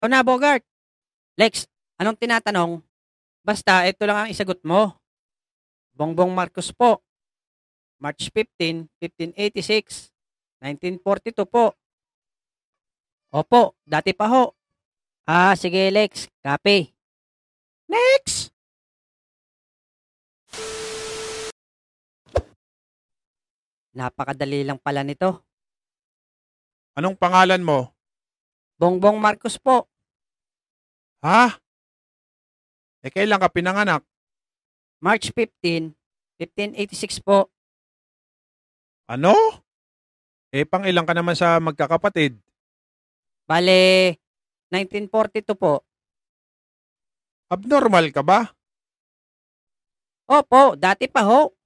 O na, Bogart. Lex, anong tinatanong? Basta, ito lang ang isagot mo. Bongbong Marcos po. March 15, 1586. 1942 po. Opo, dati pa ho. Ah, sige Lex, copy. Next! Napakadali lang pala nito. Anong pangalan mo? Bongbong Marcos po. Ha? Kailan ka pinanganak? March 15, 1586 po. Ano? Pang ilang ka naman sa magkakapatid? Bale, 1942 po. Abnormal ka ba? Opo, dati pa ho.